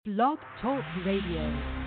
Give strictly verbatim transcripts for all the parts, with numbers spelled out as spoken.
Blog Talk Radio.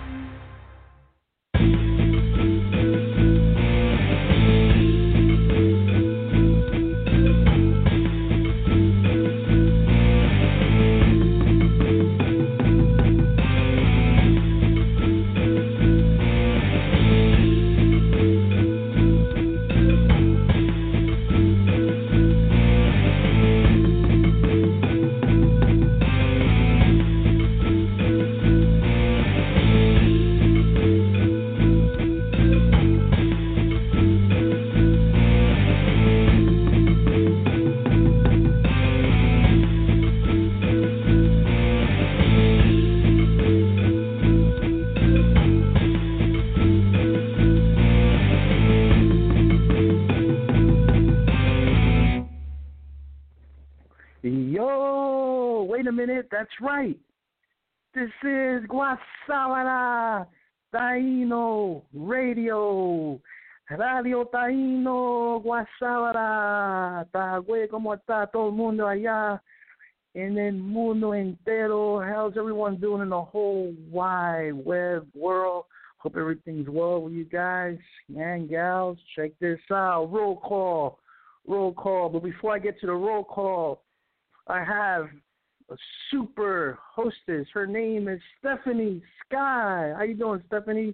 That's right. This is Guasabara Taíno Radio. Radio Taíno Guasabara. Güey, ¿cómo está todo el mundo allá en el mundo entero? How's everyone doing in the whole wide web world? Hope everything's well with you guys and gals. Check this out. Roll call. Roll call. But before I get to the roll call, I have a super hostess. Her name is Stephanie Sky. How you doing, Stephanie?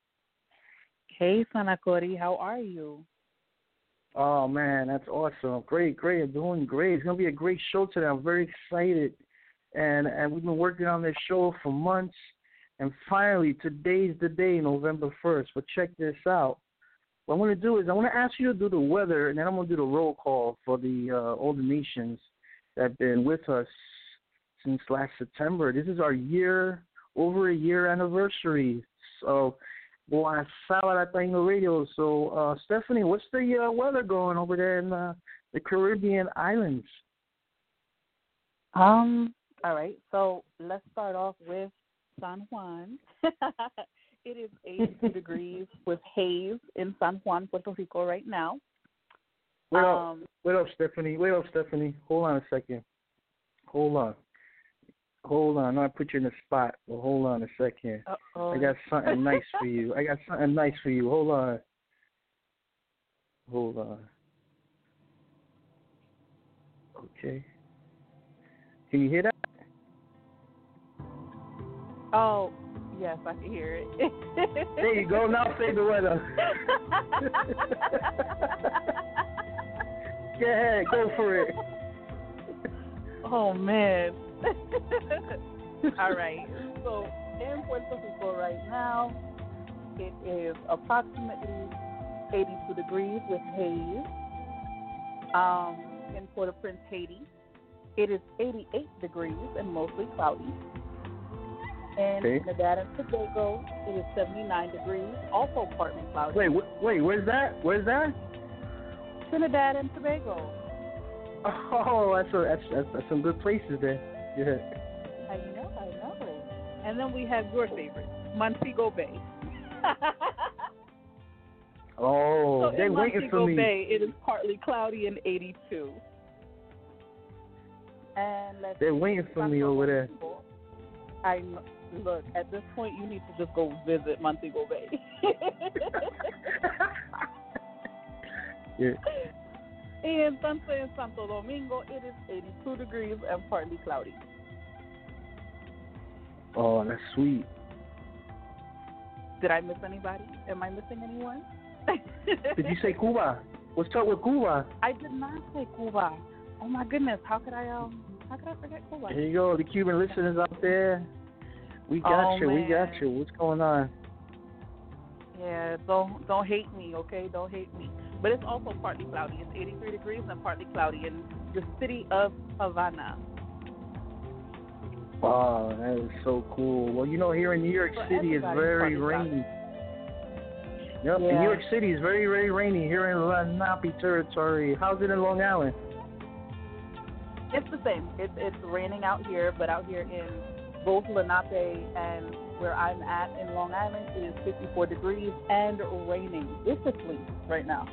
Hey, Sanakori. How are you? Oh, man, that's awesome. Great, great. I'm doing great. It's going to be a great show today. I'm very excited. And and we've been working on this show for months. And finally, today's the day, November first. But check this out. What I'm going to do is I'm going to ask you to do the weather, and then I'm going to do the roll call for the uh, all the nations that have been with us since last September. This is our year, over a year anniversary. So, boy, Sábado Taíno Radio. So, uh, Stephanie, what's the uh, weather going over there in uh, the Caribbean islands? Um. All right. So let's start off with San Juan. It is eighty-two degrees with haze in San Juan, Puerto Rico right now. Wait um, up, wait up, Stephanie. Wait up, Stephanie. Hold on a second. Hold on. Hold on, I put you in the spot. Well, hold on a second. Uh-oh. I got something nice for you. I got something nice for you. Hold on. Hold on. Okay. Can you hear that? Oh, yes, I can hear it. There you go. Now say the weather. Go ahead. Go for it. Oh, man. All right. So in Puerto Rico right now, it is approximately eighty-two degrees with haze. Um, in Port-au-Prince, Haiti, it is eighty-eight degrees and mostly cloudy. In Okay. Trinidad and Tobago, it is seventy-nine degrees, also partly cloudy. Wait, wh- wait. Where's that? Where's that? Trinidad and Tobago. Oh, that's a, that's, that's that's some good places there. Yeah. I know, I know. And then we have your favorite, Montego Bay. Oh, so they're in waiting Montego for me. Bay, it is partly cloudy and eighty-two. And let's They're waiting for me over there. I know. Look, at this point, you need to just go visit Montego Bay. Yeah. And entonces in Santo Domingo, it is eighty-two degrees and partly cloudy. Oh, that's sweet. Did I miss anybody? Am I missing anyone? Did you say Cuba? What's up with Cuba? I did not say Cuba. Oh my goodness, how could I um how could I forget Cuba? Here you go, the Cuban listeners out there. We got Oh, you, we man. got you. What's going on? Yeah, don't don't hate me, okay? Don't hate me. But it's also partly cloudy. It's eighty-three degrees and partly cloudy in the city of Havana. Wow, that is so cool. Well, you know, here in New York For City, it's everybody, very partly rainy. Yep, Yeah. in New York City, it's very, very rainy here in Lenape territory. How's it in Long Island? It's the same. It's it's raining out here, but out here in both Lenape and where I'm at in Long Island, it is fifty-four degrees and raining viciously right now.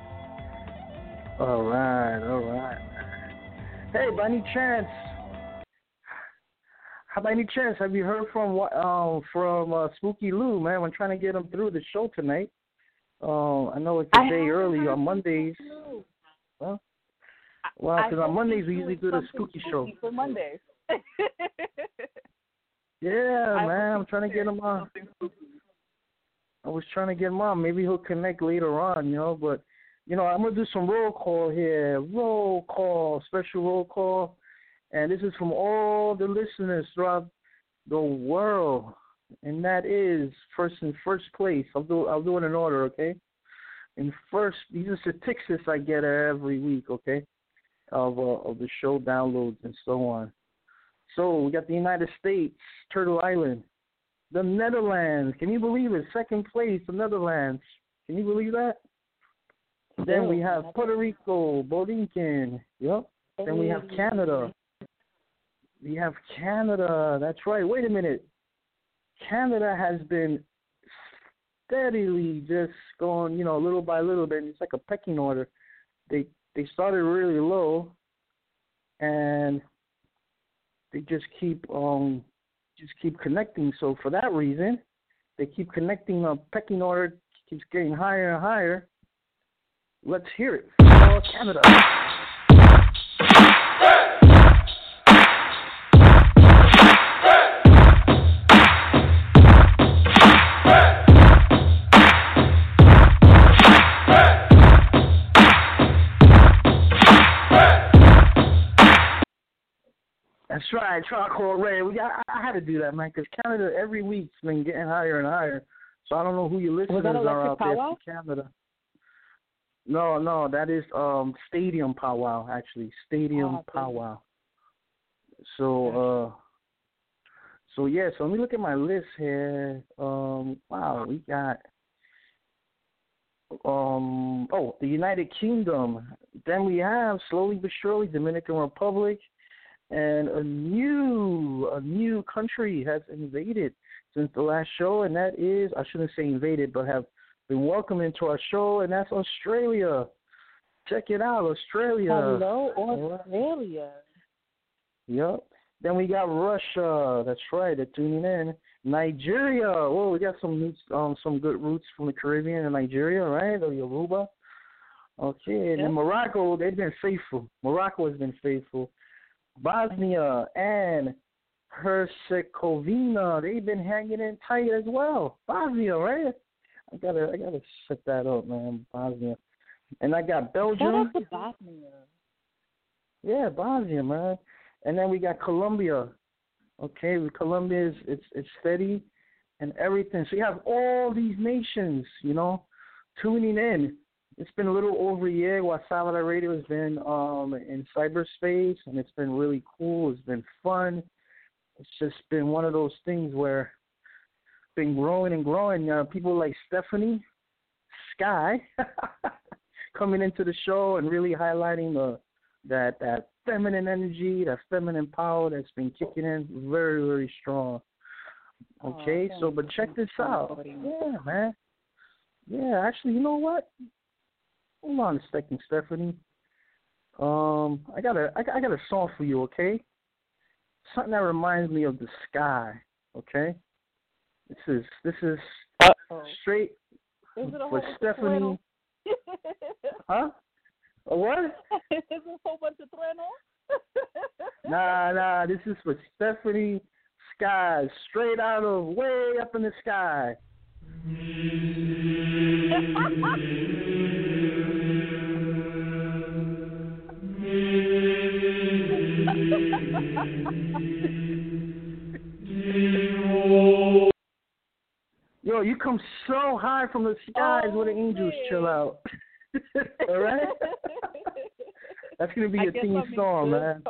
All right, all right. Hey, by any chance, how by any chance have you heard from what um from uh, Spooky Lou, man? I'm trying to get him through the show tonight. Um, I know it's a I day early heard on Mondays. Well, well, because on Mondays we usually do the Spooky show. For Mondays. Yeah, I man, I'm was trying to get him on. I was trying to get him on. Maybe he'll connect later on, you know. But you know, I'm gonna do some roll call here. Roll call, special roll call, and this is from all the listeners throughout the world, and that is first in first place. I'll do I'll do it in order, okay? In first, these are statistics I get every week, okay, of uh, of the show downloads and so on. So we got the United States, Turtle Island, the Netherlands. Can you believe it? Second place, the Netherlands. Can you believe that? Then we have Puerto Rico, Borinquen. Yep. Then we have Canada. We have Canada. That's right. Wait a minute. Canada has been steadily just going, you know, little by little bit. It's like a pecking order. They they started really low, and they just keep um just keep connecting. So for that reason, they keep connecting. A pecking order keeps getting higher and higher. Let's hear it for Canada. That's right, Charcoal Ray. We got, I had to do that, man, because Canada every week's been getting higher and higher. So I don't know who your listeners are out there from Canada. No, no, that is um Stadium Powwow, actually. Stadium oh, Powwow. So, uh, so yeah, so let me look at my list here. Um, wow, we got, um, oh, the United Kingdom. Then we have, slowly but surely, Dominican Republic. And a new, a new country has invaded since the last show, and that is, I shouldn't say invaded, but have been welcomed into our show, and that's Australia. Check it out, Australia. Hello, Australia. Yep. Then we got Russia. That's right, they're tuning in. Nigeria. Whoa, we got some roots, um, some good roots from the Caribbean and Nigeria, right? The Yoruba. Okay, and yep. Then Morocco, they've been faithful. Morocco has been faithful. Bosnia and Herzegovina, they've been hanging in tight as well. Bosnia, right? I gotta, I gotta set that up, man. Bosnia, and I got Belgium. Shout out to Bosnia. Yeah, Bosnia, man. And then we got Colombia. Okay, Colombia is it's it's steady and everything. So you have all these nations, you know, tuning in. It's been a little over a year while Salvador Radio has been um, in cyberspace, and it's been really cool. It's been fun. It's just been one of those things where it's been growing and growing. Uh, people like Stephanie Sky coming into the show and really highlighting the that that feminine energy, that feminine power that's been kicking in very, very strong. Okay, oh, so but check this out. Yeah, man. Yeah, actually, you know what? Hold on a second, Stephanie. Um, I got a, I got, I got a song for you, okay? Something that reminds me of the sky, okay? This is, this is Uh-oh. straight is for Stephanie. Huh? A what? Is it a whole bunch of trueno? Nah, nah. This is for Stephanie Sky, straight out of way up in the sky. Yo, you come so high from the skies oh, where the angels man. chill out. All right? That's going to be your theme song, man.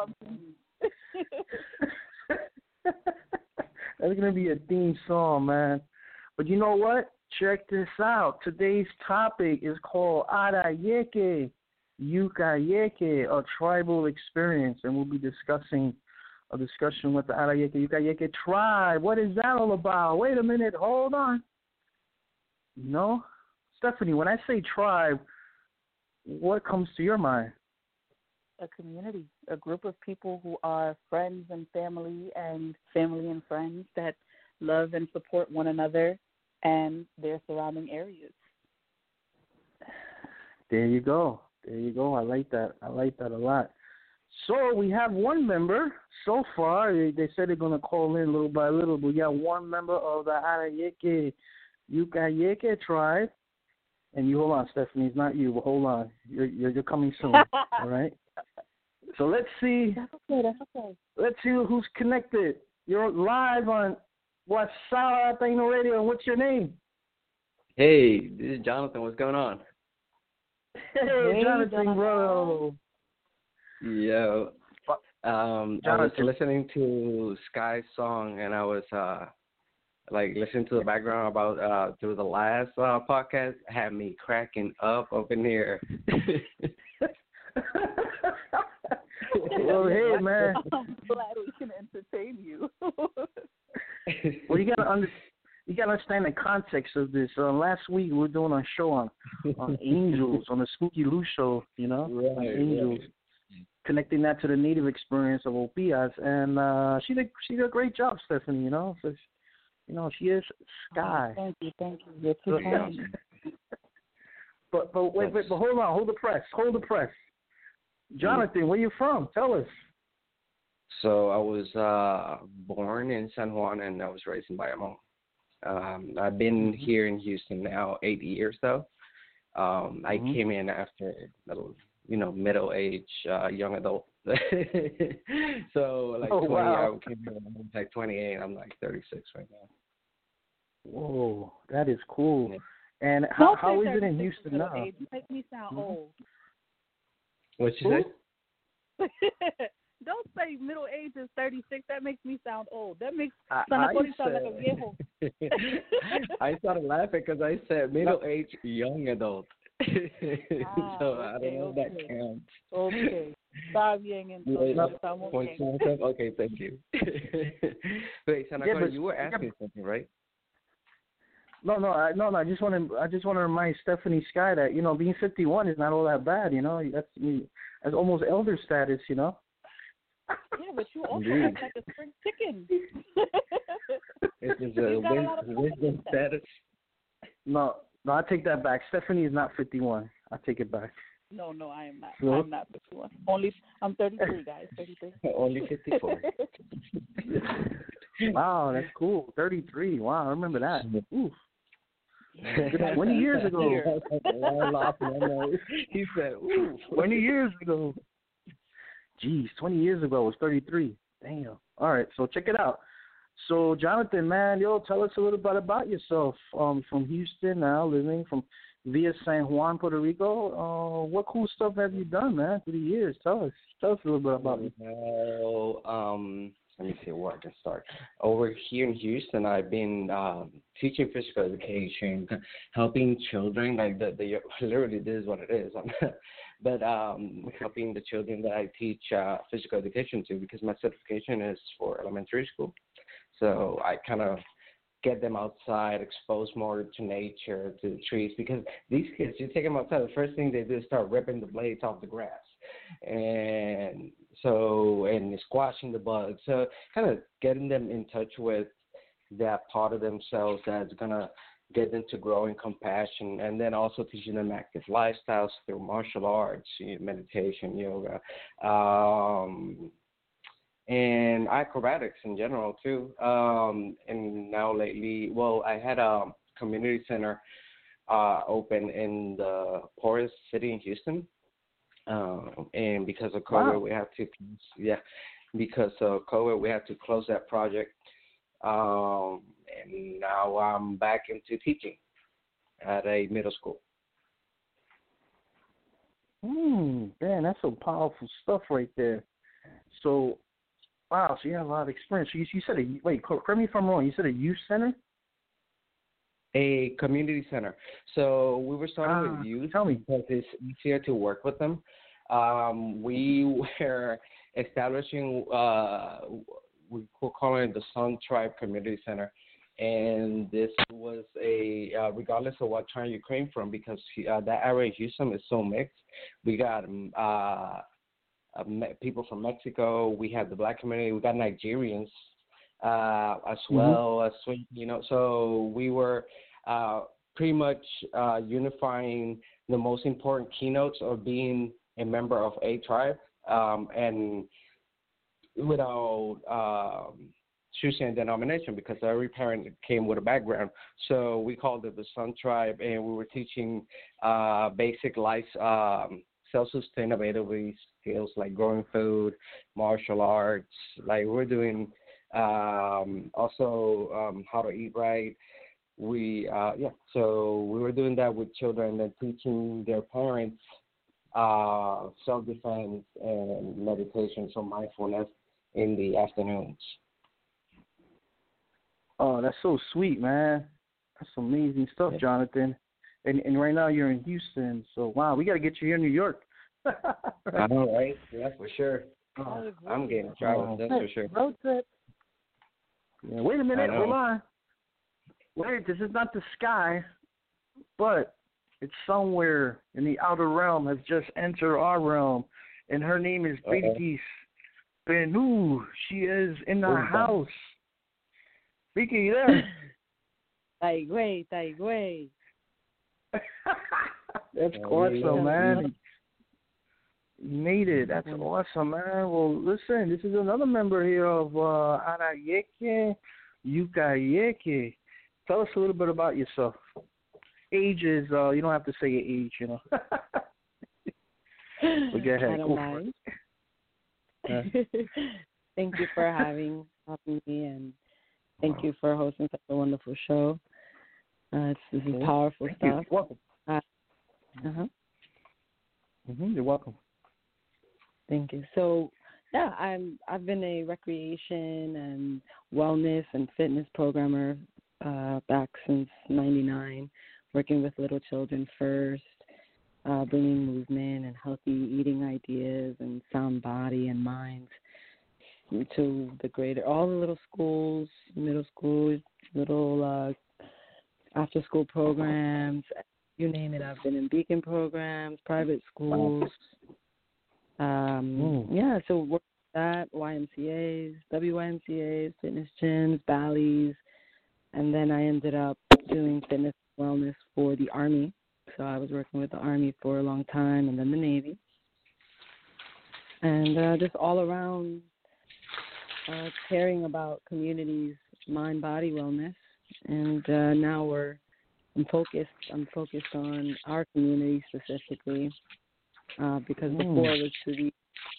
That's going to be a theme song, man. But you know what? Check this out. Today's topic is called Arayeke Yukayeke, a tribal experience, and we'll be discussing a discussion with the Arayeke Yukayeke tribe. What is that all about? Wait a minute. Hold on. You know, Stephanie, when I say tribe, what comes to your mind? A community. a group of people who are friends and family and family and friends that love and support one another and their surrounding areas. There you go. There you go. I like that. I like that a lot. So we have one member so far. They, they said they're going to call in little by little, but we got one member of the Arayeke Yukayeke tribe. And you hold on, Stephanie. It's not you, but hold on. You're you're, you're coming soon. All right. So let's see. That's okay. That's okay. Let's see who's connected. You're live on Guasala Taino Radio. What's your name? Hey, this is Jonathan. What's going on? Hey, Hey, Jonathan, Jonathan. bro. Yo, um, I was Jonathan. listening to Sky's song, and I was uh, like listening to the background about uh, through the last uh, podcast. Had me cracking up up in here. Well, hey, man. I'm glad we can entertain you. Well, you gotta under, you gotta understand the context of this. Uh, last week we were doing a show on on angels on the Spooky Lou show. You know, on Right, angels, right. connecting that to the native experience of Opias, and uh, she did she did a great job, Stephanie. You know, so she, you know she is Sky. Thank you, thank you. You're too But, kind. but but wait, wait, but hold on, hold the press, hold the press. Jonathan, where you from? Tell us. So I was uh, born in San Juan, and I was raised in Bayamon. Um, I've been Mm-hmm. here in Houston now eight years, though. Um, I Mhm. came in after, middle, you know, middle age, uh, young adult. So like Oh, twenty, wow. I came in when I was like twenty-eight. I'm like thirty-six right now. Whoa, that is cool. Yeah. And how Don't how say is it in thirty-six Houston middle now? age. You make me sound Mhm. old. What you Who? say? Don't say middle age is thirty-six. That makes me sound old. That makes I, San I Antonio sound like a viejo. said, I started laughing because I said middle age, young adult. Ah, So I don't okay, know if that okay. counts. Okay. Está bien, entonces. Yeah, Estamos point bien. seven, okay, thank you. Wait, San Yeah, Antonio, but- you were yeah, asking something, right? No, no, I, no, no. I just want to, I just want to remind Stephanie Sky that you know being fifty-one is not all that bad. You know, that's that's almost elder status. You know. Yeah, but you also Indeed. act like a spring chicken. This is You a got a lot of wis- confidence wisdom there. status. No, no, I take that back. Stephanie is not fifty-one. I take it back. No, no, I am not. So? I'm not fifty-one. Only I'm thirty-three, guys. thirty-three. Only fifty-four. Wow, that's cool. thirty-three. Wow, I remember that. Oof. Yeah. twenty years ago. I laughed and I know. He said, ooh. twenty years ago. Jeez, twenty years ago I was thirty-three. Damn. All right, so check it out. So, Jonathan, man, yo, tell us a little bit about yourself. Um, from Houston now, living from via San Juan, Puerto Rico. Uh, what cool stuff have you done, man, through the years? Tell us. Tell us a little bit about you. Well, um, let me see where I can start. Over here in Houston, I've been um, teaching physical education, helping children. Like the, the literally, this is what it is. But um, helping the children that I teach uh, physical education to, because my certification is for elementary school. So I kind of get them outside, expose more to nature, to the trees, because these kids, you take them outside, the first thing they do is start ripping the blades off the grass. And so, and squashing the bugs. So kind of getting them in touch with that part of themselves that's going to get them to grow in compassion, and then also teaching them active lifestyles through martial arts, meditation, yoga, um, and acrobatics in general too. Um, and now lately, well, I had a community center uh, open in the poorest city in Houston. Uh, and because of COVID, Wow. we have to, yeah, because of COVID, we have to close that project. Um, and now I'm back into teaching at a middle school. Hmm, man, that's some powerful stuff right there. So, wow, so you have a lot of experience. So you, you said, a, wait, correct me if I'm wrong, you said a youth center? A community center. So we were starting Ah, with youth tell me. because it's easier to work with them. Um, we were establishing, uh, we were calling it the Sun Tribe Community Center. And this was a, uh, regardless of what tribe you came from, because uh, that area of Houston is so mixed, we got um, uh, uh, me- people from Mexico. We have the black community. We got Nigerians uh, as Mhm. well as Sweden, you know. So we were uh, pretty much uh, unifying the most important keynotes of being a member of a tribe, um, and without um, choosing a denomination, because every parent came with a background. So we called it the Sun Tribe, and we were teaching uh, basic life, um, self-sustainability skills like growing food, martial arts. Like we're doing um, also um, how to eat right. We uh, yeah, so we were doing that with children and teaching their parents uh, self-defense and meditation, so mindfulness in the afternoons. Oh, that's so sweet, man. That's amazing stuff, Yeah. Jonathan. And and right now you're in Houston, so wow, we got to get you here in New York. I know, right? Yeah, for sure. Oh, I'm getting travel, that's for sure. Road trip. yeah, wait a minute, I know. hold on. Wait, this is not the sky, but it's somewhere in the outer realm has just entered our realm, and her name is Uh-oh. Beatriz Benu. She is in the Who's that? house. Vicky, you there? Taigüey, Taigüey. That's Yeah, awesome, yeah. man. You made it. That's awesome, man. Well, listen, this is another member here of uh, Arayeke Yukayeke. Tell us a little bit about yourself. Age is, uh, you don't have to say your age, you know. But go ahead. I don't Go mind. Yeah. Thank you for having, having me, and thank you for hosting such a wonderful show. Uh, it's, this is Cool. powerful Thank you. stuff. You're welcome. Uh huh. Mm-hmm. You're welcome. Thank you. So, yeah, I'm I've been a recreation and wellness and fitness programmer uh, back since ninety-nine, working with little children first, uh, bringing movement and healthy eating ideas and sound body and minds to the greater, all the little schools, middle schools, little uh, after-school programs, you name it. I've been in Beacon programs, private schools. Um, Mm. yeah, so work with that, Y M C As, W Y M C As, fitness gyms, Bally's, and then I ended up doing fitness and wellness for the Army. So I was working with the Army for a long time, and then the Navy. And uh, just all around uh, caring about communities' mind-body wellness. And uh, now we're I'm focused. I'm focused on our community specifically, uh, because Mm. before it was to the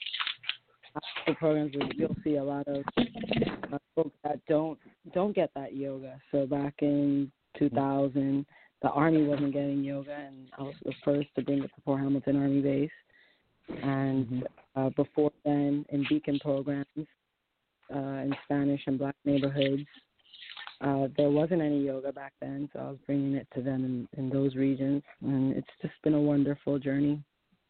the programs where you'll see a lot of uh, folks that don't don't get that yoga. So back in two thousand, the Army wasn't getting yoga, and I was the first to bring it to Fort Hamilton Army Base. And Mhm. uh, before then, in Beacon programs, uh, in Spanish and Black neighborhoods, uh, there wasn't any yoga back then, so I was bringing it to them in, in those regions, and it's just been a wonderful journey.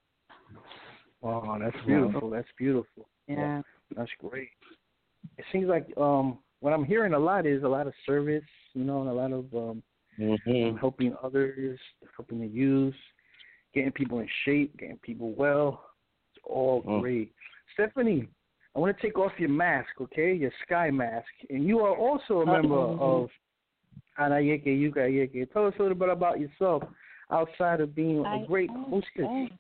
Oh, that's beautiful. That's beautiful. Yeah. That's great. It seems like um, what I'm hearing a lot is a lot of service, you know, and a lot of um, Mm-hmm. helping others, helping the youth, getting people in shape, getting people well. It's all Mm. great. Stephanie, I want to take off your mask, okay, your sky mask. And you are also a member Uh-oh. of Arayeke Yukayeke. Tell us a little bit about yourself outside of being I a great am. hostess.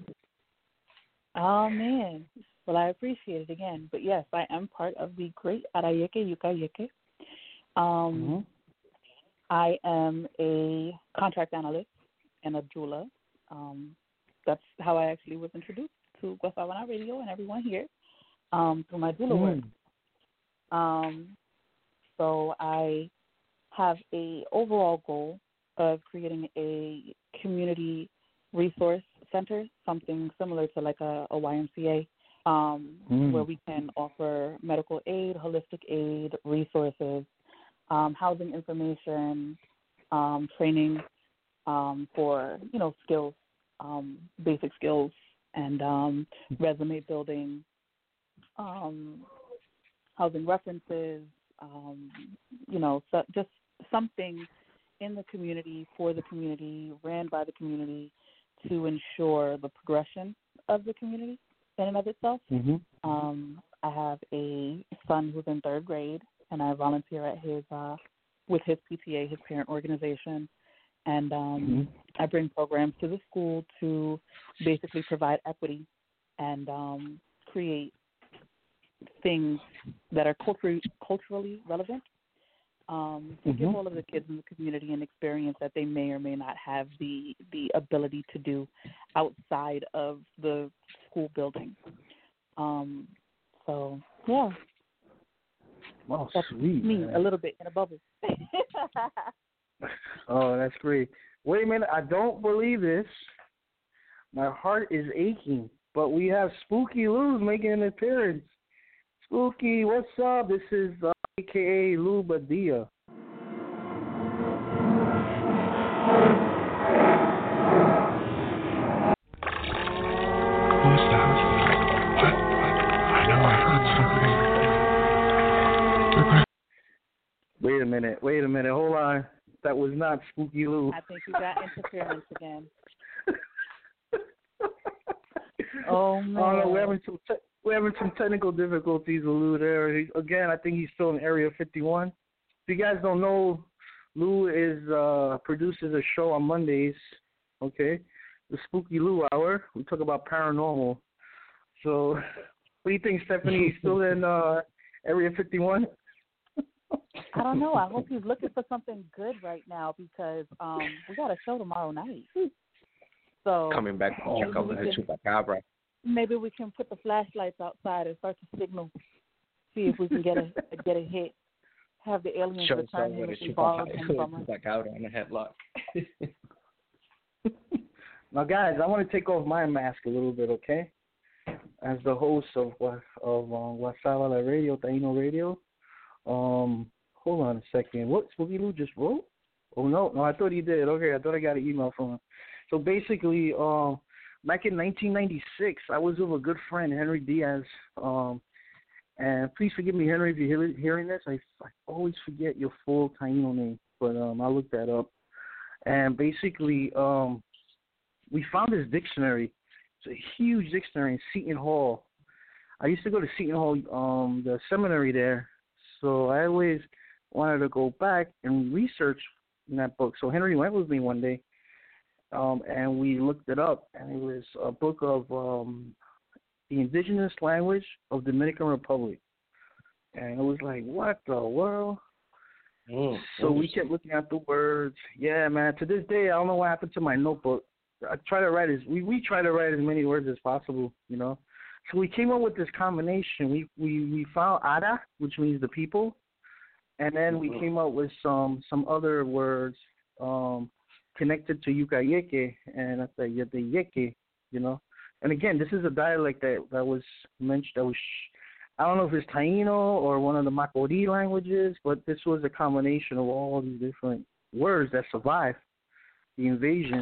Oh, man. Well, I appreciate it again. But, yes, I am part of the great Arayeke Yukayeke. Um, Mm-hmm. I am a contract analyst and a doula. Um, that's how I actually was introduced to Guasawana Radio and everyone here um, through my doula work. Mm. Um, so I have a overall goal of creating a community resource center, something similar to like a, a Y M C A, um, Mm. where we can offer medical aid, holistic aid, resources, um, housing information, um, training um, for, you know, skills, um, basic skills, and um, resume building, um, housing references, um, you know, so just something in the community, for the community, ran by the community, to ensure the progression of the community in and of itself. Mm-hmm. Um, I have a son who's in third grade, and I volunteer at his uh, with his P T A, his parent organization, and um, Mm-hmm. I bring programs to the school to basically provide equity and um, create things that are culturally culturally relevant. Um, to Mm-hmm. give all of the kids in the community an experience that they may or may not have the, the ability to do outside of the school building. Um, so, yeah. Oh, That's sweet. me, Man. a little bit in a bubble. Oh, that's great. Wait a minute. I don't believe this. My heart is aching, but we have Spooky Lou's making an appearance. Spooky, what's up? This is uh, A K A Lou Badia. Who's that? What? I know I heard something. Wait a minute. Wait a minute. Hold on. That was not Spooky Lou. I think you got interference again. Oh, man. Oh, no, we're having some te- we're having some technical difficulties with Lou there. He, again, I think he's still in Area fifty-one. If you guys don't know, Lou is uh, produces a show on Mondays. Okay, the Spooky Lou Hour. We talk about paranormal. So, what do you think, Stephanie? He's still in uh, Area fifty-one? I don't know. I hope he's looking for something good right now because um, we got a show tomorrow night. So Coming back from check out the Chupacabra. maybe we can put the flashlights outside and start to signal, see if we can get a get a hit. Have the aliens Show return someone him a and borrow him from us. Chupacabra on a headlock. Now, guys, I want to take off my mask a little bit, okay? As the host of of uh, Guasabala Radio, Taino Radio. Um, hold on a second. What Spooky Lou just wrote? Oh no, no, I thought he did. Okay, I thought I got an email from him. So basically, um, back in nineteen ninety-six, I was with a good friend, Henry Diaz. Um, and please forgive me, Henry, if you're hear, hearing this. I, I always forget your full Taino name, but um, I'll look that up. And basically, um, we found this dictionary. It's a huge dictionary in Seton Hall. I used to go to Seton Hall, um, the seminary there. So I always wanted to go back and research in that book. So Henry went with me one day, um, and we looked it up, and it was a book of um, the indigenous language of Dominican Republic. And it was like, what the world? Mm, so we kept looking at the words. Yeah, man, to this day, I don't know what happened to my notebook. I try to write as, we, we try to write as many words as possible, you know. So we came up with this combination. We we, we found Ara, which means the people, and then we came up with some some other words um, connected to Yucayeke and that's the Yeke, you know. And again, this is a dialect that, that was mentioned. That was I don't know if it's Taino or one of the Macori languages, but this was a combination of all these different words that survived the invasion.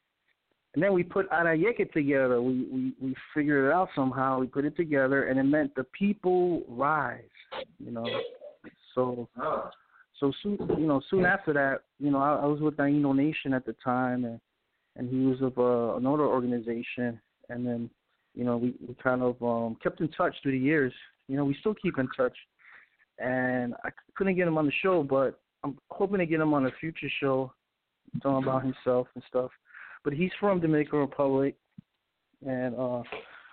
And then we put Arayeke together. We, we we figured it out somehow. We put it together, and it meant the people rise. You know, so so soon you know soon after that, you know, I, I was with Taino Nation at the time, and and he was of uh, another organization. And then you know we, we kind of um, kept in touch through the years. You know, we still keep in touch. And I couldn't get him on the show, but I'm hoping to get him on a future show, talking about himself and stuff. But he's from Dominican Republic, and uh,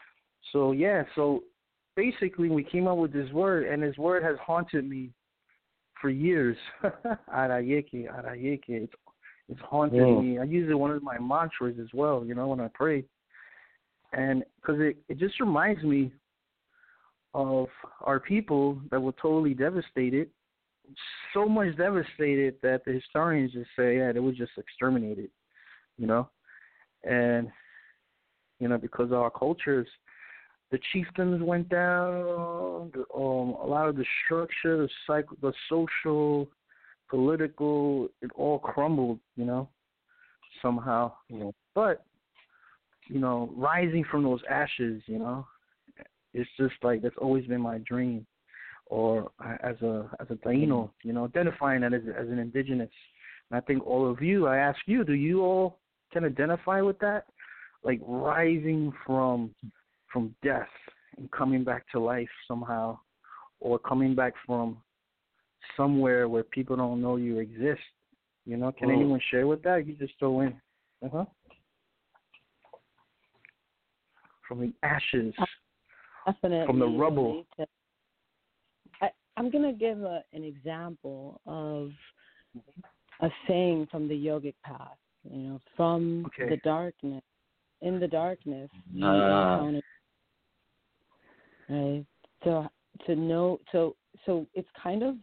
so yeah. So basically, we came up with this word, and this word has haunted me for years. Arayeke, Arayeke. It's it's haunted mm. me. I use it one of my mantras as well. You know, when I pray, and because it it just reminds me of our people that were totally devastated, so much devastated that the historians just say, yeah, they were just exterminated. You know. And, you know, because of our cultures, the chieftains went down, um, a lot of the structure, the psych, the social, political, it all crumbled, you know, somehow. Yeah. But, you know, rising from those ashes, you know, it's just like that's always been my dream. Or as a as a Taino, you know, identifying that as, as an indigenous. And I think all of you, I ask you, do you all can identify with that, like rising from from death and coming back to life somehow, or coming back from somewhere where people don't know you exist. You know, can mm. anyone share with that? You just throw in. Uh huh. From the ashes, Definitely from the rubble. I, I'm going to give a, an example of a saying from the yogic path. You know, from okay. the darkness, in the darkness, you uh. encounter. Right. So to know, so so it's kind of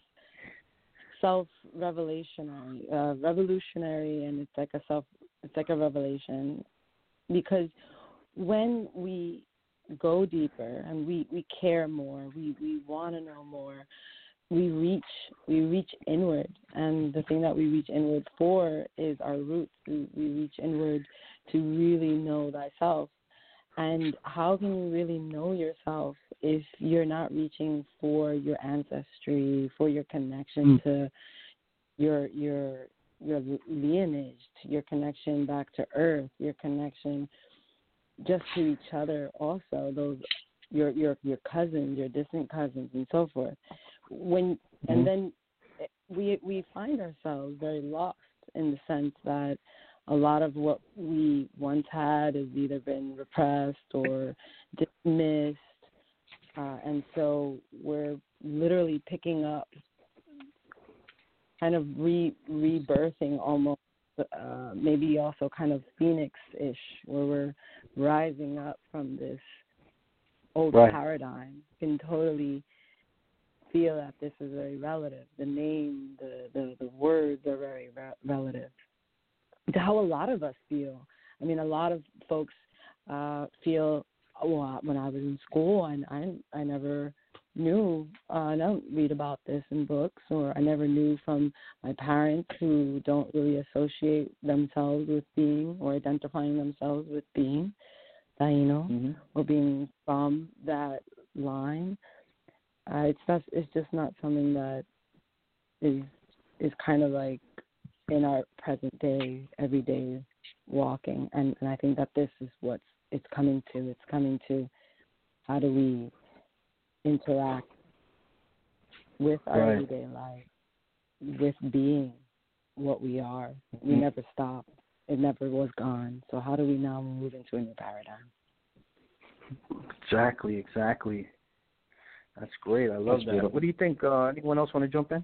self-revelationary, uh, revolutionary, and it's like a self, it's like a revelation, because when we go deeper and we, we care more, we, we want to know more, we reach we reach inward, and the thing that we reach inward for is our roots. We, we reach inward to really know thyself. And how can you really know yourself if you're not reaching for your ancestry, for your connection mm. to your your your lineage, to your connection back to earth, your connection just to each other also, those your your your cousins, your distant cousins, and so forth. When mm-hmm. and then we we find ourselves very lost in the sense that a lot of what we once had has either been repressed or dismissed, uh, and so we're literally picking up, kind of re rebirthing almost. Uh, maybe also kind of phoenix-ish, where we're rising up from this old right. paradigm. You can totally feel that this is very relative. The name, the, the, the words are very re- relative to how a lot of us feel. I mean, a lot of folks uh, feel, well, when I was in school, and I, I never knew, uh, I don't read about this in books, or I never knew from my parents who don't really associate themselves with being or identifying themselves with being Taino mm-hmm. or being from that line. Uh, it's not, it's just not something that is is kind of like in our present day, everyday walking, and, and I think that this is what it's coming to. It's coming to how do we interact with our right. everyday life, with being what we are. Mm-hmm. We never stopped. It never was gone. So how do we now move into a new paradigm? Exactly, exactly. That's great. I love That's that. beautiful. What do you think? Uh, anyone else want to jump in?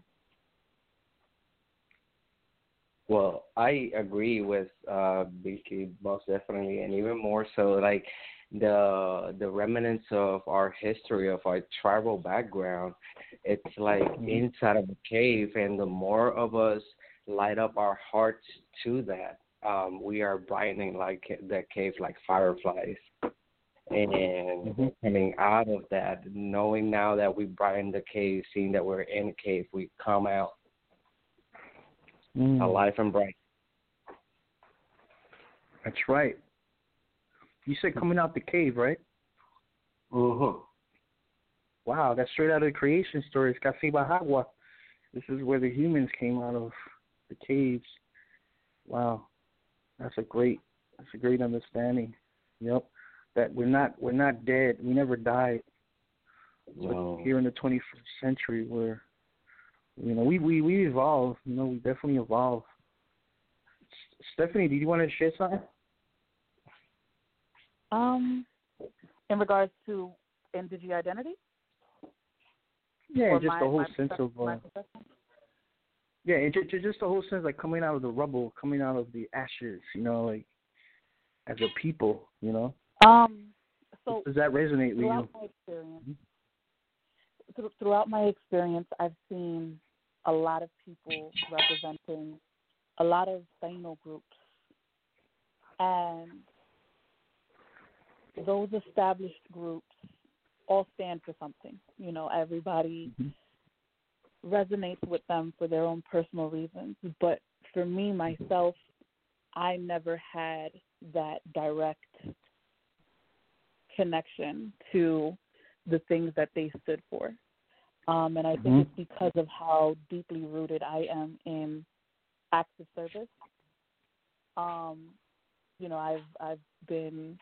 Well, I agree with uh, Bilky most definitely, and even more so, like, the the remnants of our history, of our tribal background. It's like mm-hmm. inside of a cave, and the more of us light up our hearts to that, um, we are brightening like that cave like fireflies. And mm-hmm. coming out of that, knowing now that we brighten the cave, seeing that we're in a cave, we come out mm. alive and bright. That's right. You said coming out the cave, right? Uh-huh. Wow, that's straight out of the creation story. It's Casiba. This is where the humans came out of the caves. Wow, that's a great, that's a great understanding. Yep, that we're not, we're not dead. We never died. No. But here in the twenty-first century, we're, you know, we we we evolve. You know, we definitely evolve. Stephanie, do you want to share something? Um, in regards to Indigi identity? Yeah, or just my, the whole my sense of, uh, yeah, it just, just the whole sense, like coming out of the rubble, coming out of the ashes, you know, like as a people, you know. Um, so does that resonate with you? Throughout my experience, th- throughout my experience, I've seen a lot of people representing a lot of Taino groups, and those established groups all stand for something. You know, everybody mm-hmm. resonates with them for their own personal reasons. But for me, myself, I never had that direct connection to the things that they stood for. Um, and I think mm-hmm. it's because of how deeply rooted I am in acts of service. Um, you know, I've I've been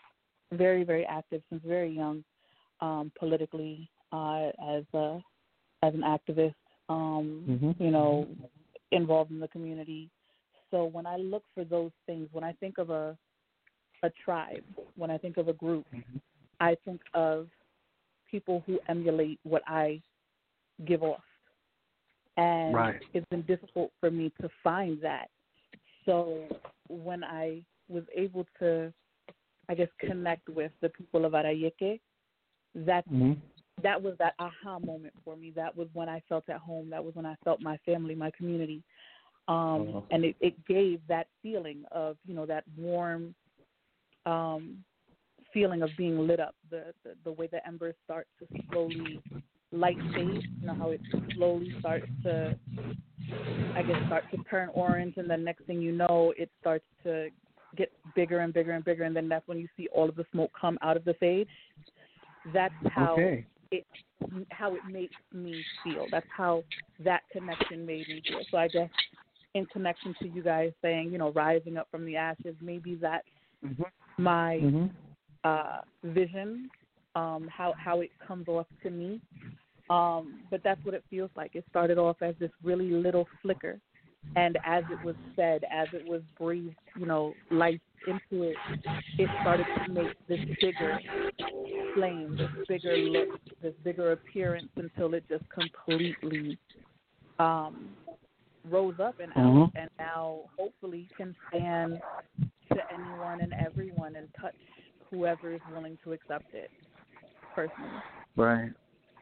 very, very active since very young, um, politically, uh, as a as an activist. Um, Mm-hmm. you know, involved in the community. So when I look for those things, when I think of a a tribe, when I think of a group, Mm-hmm. I think of people who emulate what I give off. And Right. it's been difficult for me to find that. So when I was able to, I guess, connect with the people of Arayeke, that Mm-hmm. that was that aha moment for me. That was when I felt at home. That was when I felt my family, my community. Um, Uh-huh. and it, it gave that feeling of, you know, that warm um, feeling of being lit up, the, the, the way the embers start to slowly light fade, you know, how it slowly starts to, I guess, start to turn orange, and then next thing you know, it starts to get bigger and bigger and bigger, and then that's when you see all of the smoke come out of the sage. That's how Okay. it how it makes me feel. That's how that connection made me feel. So I guess in connection to you guys saying, you know, rising up from the ashes, maybe that's Mm-hmm. my Mm-hmm. uh, vision, um, how how it comes off to me. Um, but that's what it feels like. It started off as this really little flicker, and as it was said, as it was breathed, you know, life into it, it started to make this bigger flame, this bigger look, this bigger appearance, until it just completely um, rose up and out, Mhm. and now hopefully can stand to anyone and everyone and touch whoever is willing to accept it personally. Right.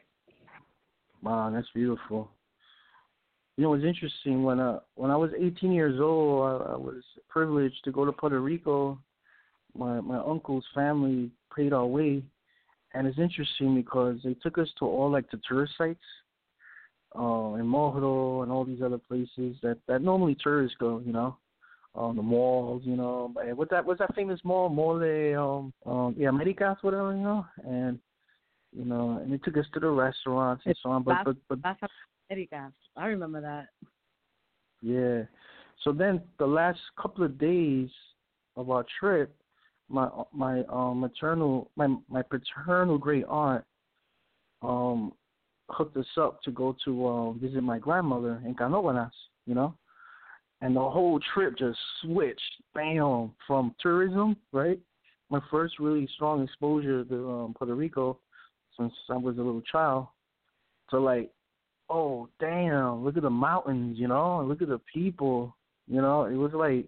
Wow, that's beautiful. You know, it's interesting. When uh, when I was eighteen years old, I, I was privileged to go to Puerto Rico. My my uncle's family paid our way, and it's interesting because they took us to all like the tourist sites, uh, in Mohoro and all these other places that, that normally tourists go. You know, um, the malls. You know, but what's that? What's that famous mall? Mall de um, um, yeah, Americas, whatever. You know, and you know, and they took us to the restaurants and so on. But but but That's America. I remember that. yeah. So then the last couple of days of our trip, my my um maternal my my paternal great aunt um hooked us up to go to um visit my grandmother in Canoanas, you know? And the whole trip just switched, bam, from tourism, right? My first really strong exposure to um, Puerto Rico since I was a little child, to like, oh, damn, look at the mountains, you know, and look at the people, you know. It was like,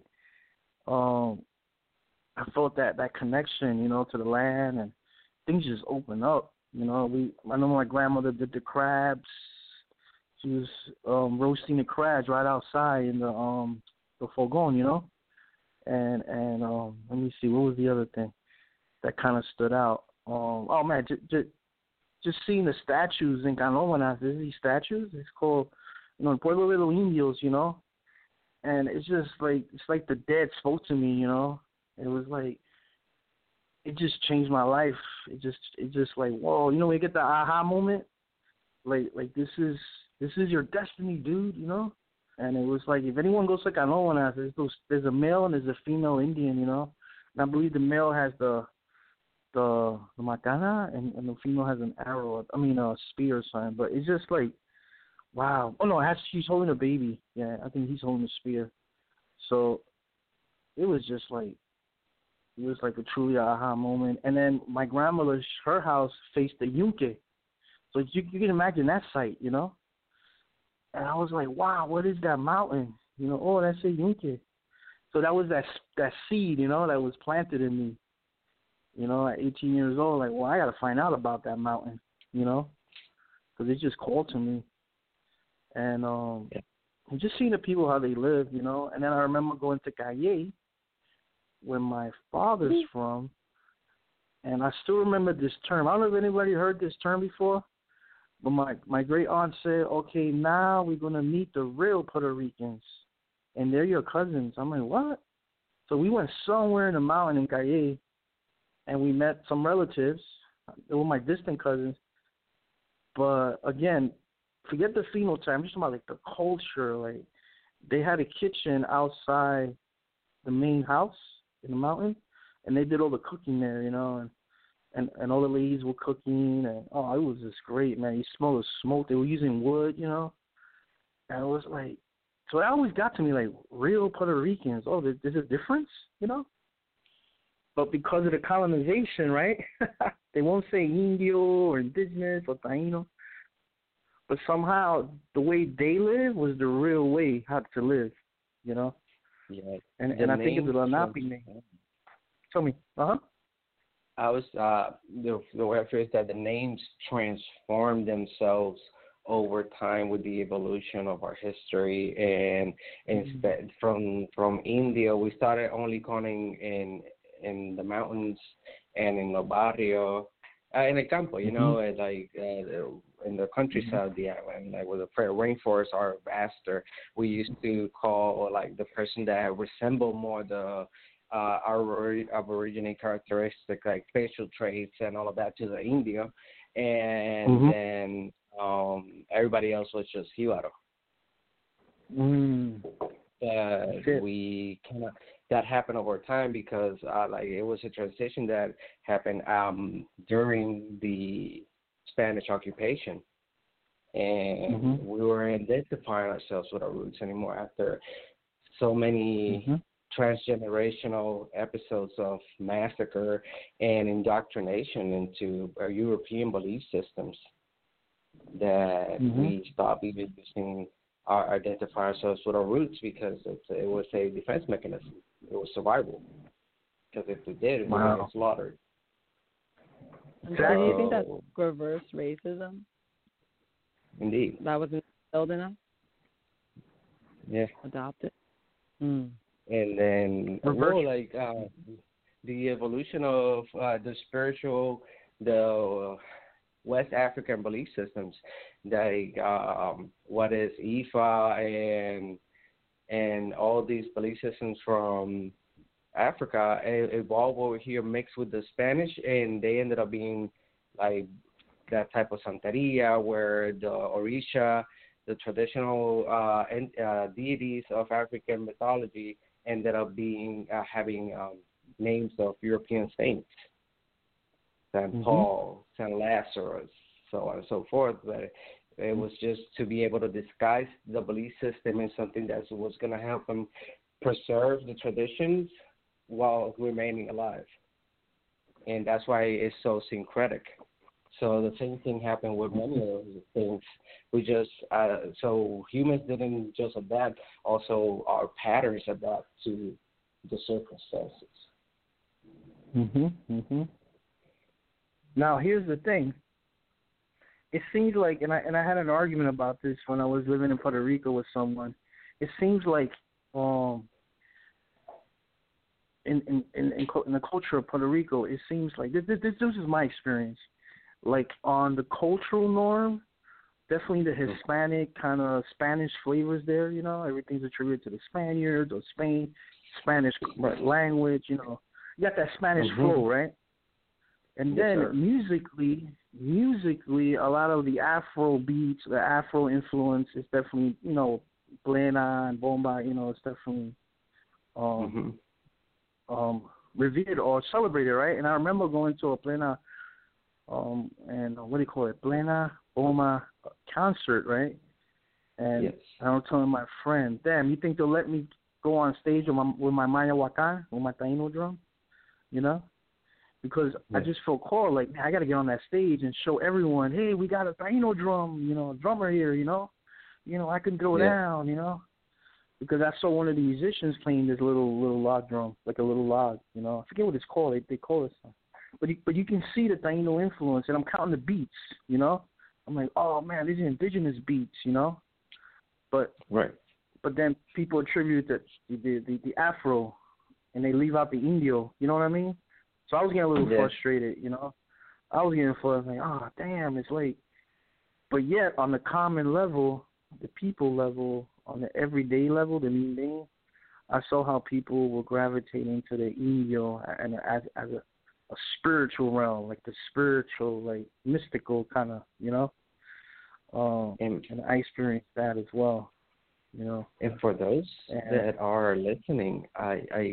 um, I felt that, that connection, you know, to the land, and things just opened up, you know. We, I know my grandmother did the crabs. She was um, roasting the crabs right outside in the um the fogon, you know. And and um, let me see, what was the other thing that kind of stood out? Um, oh man, j- j- just seeing the statues in Canoanas. There's these statues. It's called, you know, Pueblo de los Indios, you know. And it's just like, it's like the dead spoke to me, you know. It was like, it just changed my life. It just, it just like, whoa, you know, when you get the aha moment, like, like this is, this is your destiny, dude, you know. And it was like, if anyone goes to Canoanas, there's those, there's a male and there's a female Indian, you know. And I believe the male has the, the the macana, and, and the female has an arrow. I mean, a spear or something. But it's just like, wow. Oh no, it has, she's holding a baby. Yeah, I think he's holding a spear. So it was just like, it was like a truly aha moment. And then my grandmother's, her house faced the Yunque. So you, you can imagine that sight, you know? And I was like, wow, what is that mountain? You know, oh, that's a Yunque. So that was that that seed, you know, that was planted in me. You know, at eighteen years old, like, well, I got to find out about that mountain, you know, because it just called to me. And um, yeah. and just seeing the people, how they live, you know. And then I remember going to Calle, where my father's mm-hmm. from, and I still remember this term. I don't know if anybody heard this term before, but my, my great aunt said, okay, now we're going to meet the real Puerto Ricans, and they're your cousins. I'm like, what? So we went somewhere in the mountain in Calle, and we met some relatives. They were my distant cousins. But, again, forget the phenotype. I'm just talking about, like, the culture. Like, they had a kitchen outside the main house in the mountain. and they did all the cooking there, you know, and and and all the ladies were cooking, and oh, it was just great, man. You smell the smoke. They were using wood, you know, and it was like, so it always got to me like real Puerto Ricans. Oh, there, there's a difference, you know. But because of the colonization, right, they won't say Indio or Indigenous or Taino. But somehow the way they live was the real way how to live, you know. Yeah. And and I think it's the Lenape name. Tell me. Uh huh. I was uh the the way I feel is that the names transform themselves over time with the evolution of our history, and instead mm-hmm. from from India we started only calling in in the mountains and in the barrio, uh, in the campo, you mm-hmm. know, and like uh, in the countryside, mm-hmm. the island, like where the rainforests are vaster. We used to call like the person that resembled more the uh, our Aborigine characteristic, like facial traits and all of that, to the India, and mm-hmm. then um, everybody else was just Jibaro. Mm. Uh, we kind of that happened over time because uh, like it was a transition that happened um, during the Spanish occupation, and mm-hmm. we weren't identifying ourselves with our roots anymore after so many mm-hmm. transgenerational episodes of massacre and indoctrination into uh, European belief systems that mm-hmm. we stopped even using our identify ourselves with our roots because it's, it was a defense mechanism. It was survival. Because if we did, we wow. would get slaughtered. Exactly. Do you think that's reverse racism? Indeed. That wasn't instilled in us? Yeah. Adopted? Mm. And then, well, like uh, the evolution of uh, the spiritual, the uh, West African belief systems, like um, what is Ifa and and all these belief systems from Africa evolved over here, mixed with the Spanish, and they ended up being like that type of Santeria, where the Orisha, the traditional uh, and, uh, deities of African mythology, ended up being uh, having um, names of European saints. Saint mm-hmm. Paul, Saint Lazarus, so on and so forth. But it was just to be able to disguise the belief system in something that was going to help them preserve the traditions while remaining alive. And that's why it's so syncretic. So the same thing happened with many of those things. We just, uh, so humans didn't just adapt, also our patterns adapt to the circumstances. Mm-hmm, mm-hmm. Now, here's the thing. It seems like, and I and I had an argument about this when I was living in Puerto Rico with someone. It seems like, um, in in in, in, in the culture of Puerto Rico, it seems like this, this this is my experience. Like on the cultural norm, definitely the Hispanic kind of Spanish flavors there. You know, everything's attributed to the Spaniards or Spain, Spanish language. You know, you got that Spanish mm-hmm. flow, right? And then yes, musically, musically, a lot of the Afro beats, the Afro influence is definitely, you know, plena and bomba. You know, it's definitely um, mm-hmm. um, revered or celebrated, right? And I remember going to a plena, um, and what do you call it, plena bomba concert, right? And yes. I was telling my friend, "Damn, you think they'll let me go on stage with my with my Maya Wakan, with my Taino drum?" You know? Because yeah. I just felt called, like, man, I got to get on that stage and show everyone, hey, we got a Taino drum, you know, drummer here, you know. You know, I can throw yeah. down, you know. Because I saw one of the musicians playing this little little log drum, like a little log, you know. I forget what it's called. They, they call it something. But you, but you can see the Taino influence, and I'm counting the beats, you know. I'm like, oh, man, these are indigenous beats, you know. But right. But then people attribute the the, the, the Afro, and they leave out the Indio, you know what I mean? So I was getting a little yeah. frustrated, you know. I was getting frustrated, like, oh, damn, it's late. But yet, on the common level, the people level, on the everyday level, the mundane, I saw how people were gravitating to the Indio and as, as a, a spiritual realm, like the spiritual, like mystical kind of, you know. Um, and, and I experienced that as well, you know. And for those and, that are listening, I, I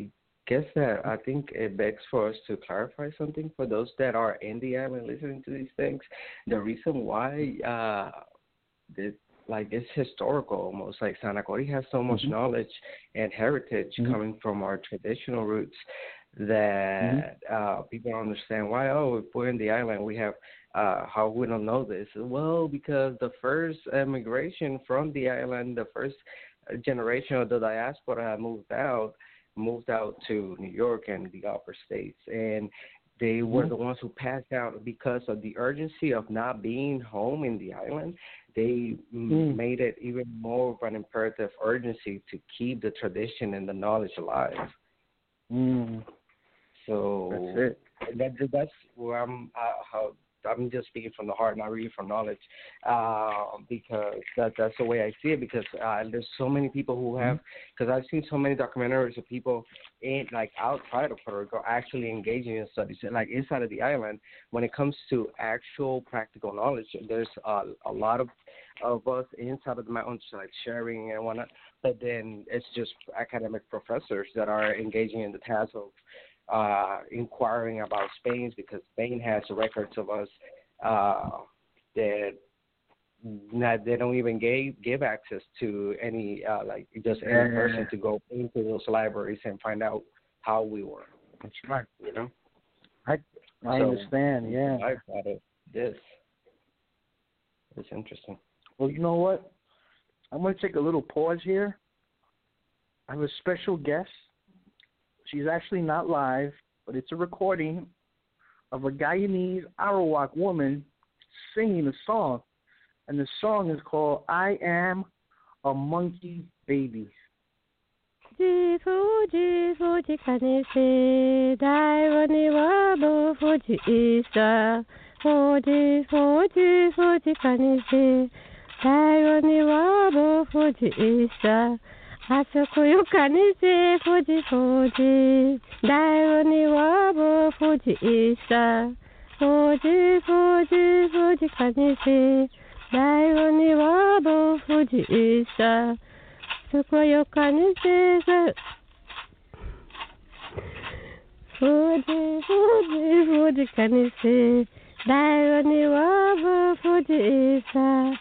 guess that I think it begs for us to clarify something for those that are in the island listening to these things. The reason why, uh, this, like, it's historical almost. Like, Sanacori has so much mm-hmm. knowledge and heritage mm-hmm. coming from our traditional roots that mm-hmm. uh, people don't understand why. Oh, if we're in the island, we have uh, how we don't know this. Well, because the first immigration from the island, the first generation of the diaspora moved out. moved out to New York and the upper states, and they were mm-hmm. the ones who passed out because of the urgency of not being home in the island. They mm. made it even more of an imperative urgency to keep the tradition and the knowledge alive. Mm. So that's it. That, that's where I'm. Uh, how I'm just speaking from the heart, not really from knowledge, uh, because that that's the way I see it. Because uh, there's so many people who have, because I've seen so many documentaries of people in like outside of Puerto Rico actually engaging in studies, like inside of the island. When it comes to actual practical knowledge, there's uh, a lot of of us inside of the mountains, like sharing and whatnot. But then it's just academic professors that are engaging in the task of Uh, inquiring about Spain, because Spain has records of us uh, that not, they don't even give, give access to any, uh, like just any yeah, person yeah. to go into those libraries and find out how we were. That's right. You know? I I so, understand, yeah. I thought of this. It's interesting. Well, you know what? I'm going to take a little pause here. I have a special guest. She's actually not live, but it's a recording of a Guyanese Arawak woman singing a song. And the song is called I Am a Monkey Baby. Fuji, Fuji, Kanise, Daiwani Wabo, Fuji Isa. Fuji, Fuji, Fuji, Kanise, Daiwani Wabo, Fuji Isa. Asakuyo Kanise, Fuji, Fuji, Daiwani Wabo, Fuji Isa. Fuji, Fuji, Fuji, Kanise, Daiwani Wabo, Fuji Isa. Asakuyo Kanise, Fuji, Fuji, Fuji, Kanise, Daiwani Wabo, Fuji Isa.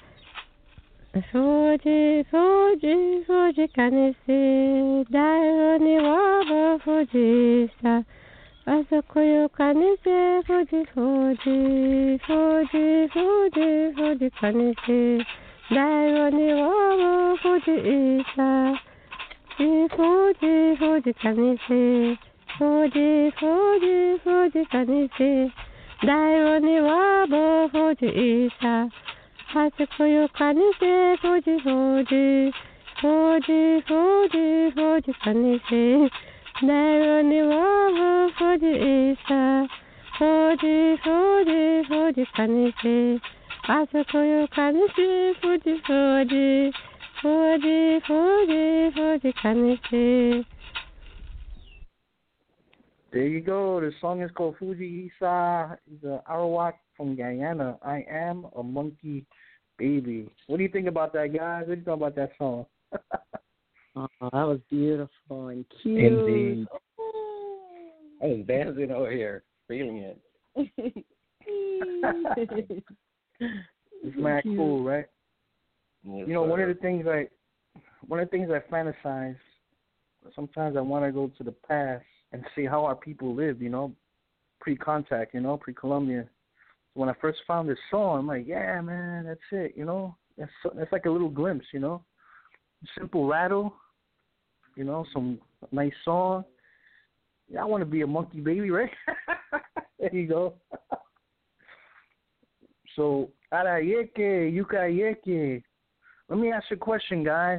Fuji, Fuji, Fuji, Kanise, Daiwani Wabo, Fuji Isa. Asakuyo Kanise, Fuji, Fuji, Fuji, Fuji, Fuji, Kanise, Daiwani Wabo, Fuji Isa. Fuji, Fuji, Kanise, Fuji, Fuji, Fuji, Kanise, Daiwani Wabo, Fuji Isa. Asakuyo Kanise, Fuji, Fuji, Fuji, Fuji, Fuji, Kanise, Daiwani Wabo, Fuji Isa. Fuji, Fuji, Fuji, Kanise, Asakuyo Kanise, Fuji, Fuji, Fuji, Fuji, Fuji, Kanise. There you go. The song is called Fuji Isa. He's an Arawak from Guyana. I Am a Monkey Baby. What do you think about that, guys? What do you think about that song? Oh, that was beautiful and cute. Indeed. I was dancing over here, feeling it. It's mad cool, right? Yes, you know, sir. one of the things I, one of the things I fantasize. Sometimes I want to go to the past and see how our people lived. You know, pre-contact. You know, pre-Columbian. When I first found this song, I'm like, yeah, man, that's it. You know, that's that's like a little glimpse. You know, simple rattle. You know, some nice song. Yeah, I want to be a monkey baby, right? There you go. So, Arayeke, Yukayeke. Let me ask you a question, guys.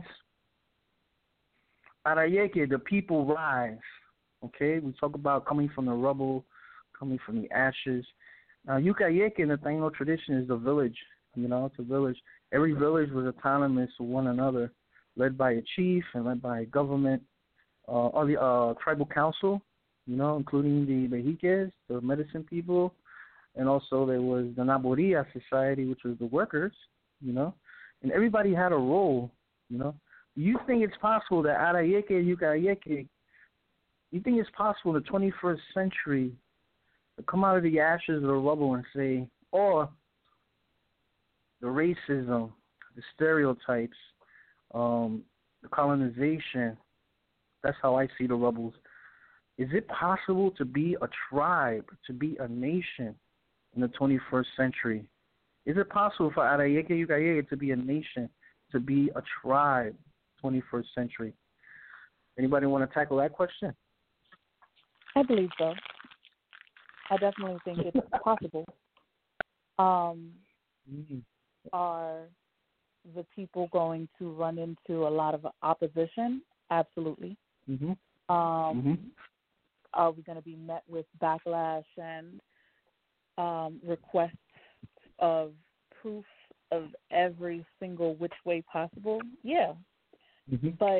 Arayeke, the people rise. Okay, we talk about coming from the rubble, coming from the ashes. Now, Yukayeke in the Taino tradition is the village. You know, it's a village. Every village was autonomous to one another, led by a chief and led by a government, uh, or the uh, tribal council, you know, including the Mexiques, the medicine people, and also there was the Naboria society, which was the workers, you know, and everybody had a role, you know. Do you think it's possible that Arayeke and Yukayeke you think it's possible in the twenty-first century to come out of the ashes of the rubble and say, or the racism, the stereotypes, um, the colonization, that's how I see the rebels. Is it possible to be a tribe, to be a nation in the twenty-first century? Is it possible for Arayeke Yukayeke to be a nation, to be a tribe, twenty-first century? Anybody want to tackle that question? I believe so. I definitely think it's possible. Um, Mm-hmm. are the people going to run into a lot of opposition? Absolutely. Mm-hmm. Um, mm-hmm. Are we going to be met with backlash and um, requests of proof of every single which way possible? Yeah. Mm-hmm. But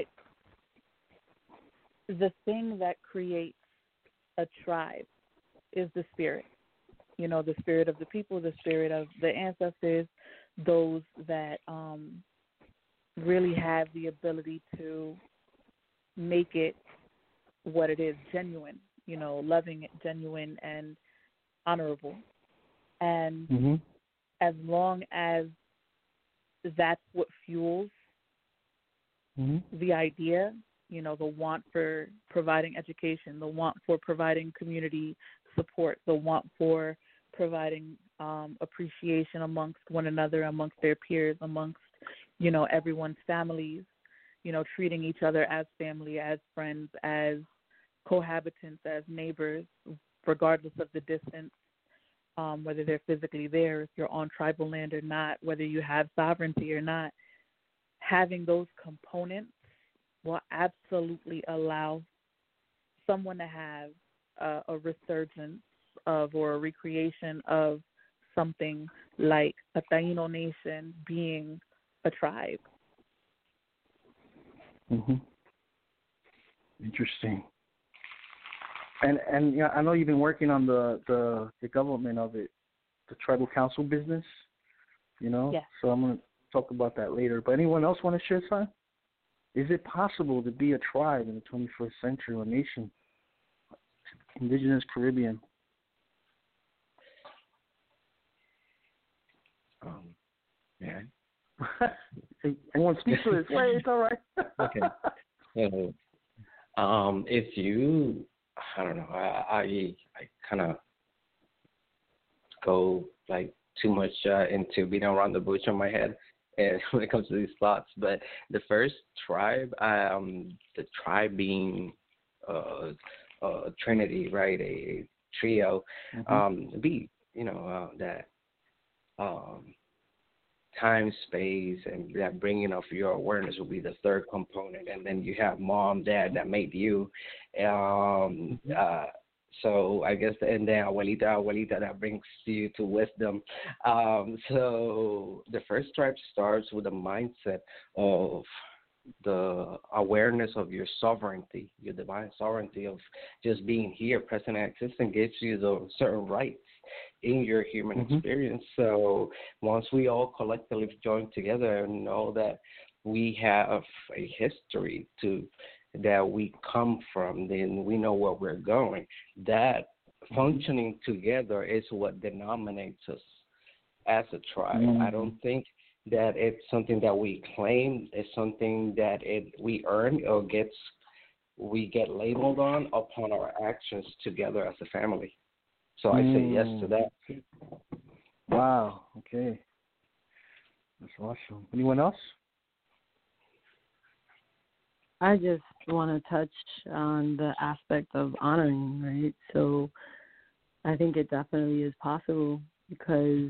the thing that creates a tribe is the spirit. You know, the spirit of the people, the spirit of the ancestors, those that um, really have the ability to make it what it is, genuine, you know, loving, genuine, and honorable. And Mm-hmm. as long as that's what fuels Mm-hmm. the idea, you know, the want for providing education, the want for providing community support, the want for providing um, appreciation amongst one another, amongst their peers, amongst, you know, everyone's families, you know, treating each other as family, as friends, as cohabitants, as neighbors, regardless of the distance, um, whether they're physically there, if you're on tribal land or not, whether you have sovereignty or not. Having those components will absolutely allow someone to have a, a resurgence of or a recreation of something like a Taino nation being a tribe. Mm-hmm. Interesting. And and yeah, I know you've been working on the, the, the development of it, the tribal council business, you know? Yes. So I'm going to talk about that later. But anyone else want to share something? Is it possible to be a tribe in the twenty-first century or nation? Indigenous Caribbean. Um, yeah. Anyone speak to this? Wait, it's all right. Okay. So, um, if you, I don't know, I I, I kind of go like too much uh, into beating around the bush on my head, and when it comes to these thoughts. But the first tribe, um, the tribe being uh, uh, Trinity, right, a trio, Mm-hmm. um, be you know uh, that. Um, time, space, and that bringing of your awareness will be the third component. And then you have mom, dad that made you. Um, uh, so I guess, and then abuelita, abuelita that brings you to wisdom. Um, so the first tribe starts with a mindset of the awareness of your sovereignty, your divine sovereignty of just being here, present and existing, gives you the certain rights in your human Mm-hmm. experience. So once we all collectively join together and know that we have a history to that we come from, then we know where we're going. That functioning together is what denominates us as a tribe. Mm-hmm. I don't think that it's something that we claim. It's something that it we earn or gets we get labeled on upon our actions together as a family. So I say yes to that. Wow. Okay. That's awesome. Anyone else? I just want to touch on the aspect of honoring, right? So I think it definitely is possible because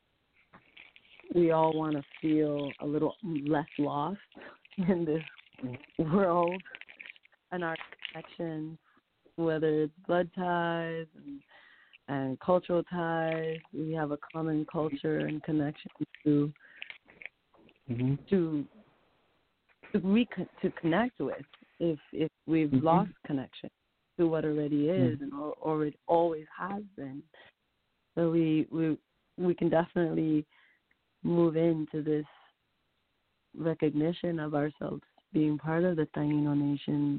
we all want to feel a little less lost in this world and our connections, whether it's blood ties and, and cultural ties. We have a common culture and connection to Mm-hmm. to to, recon- to connect with if if we've Mm-hmm. lost connection to what already is Mm-hmm. and or, or it always has been. So we we we can definitely move into this recognition of ourselves being part of the Taino Nation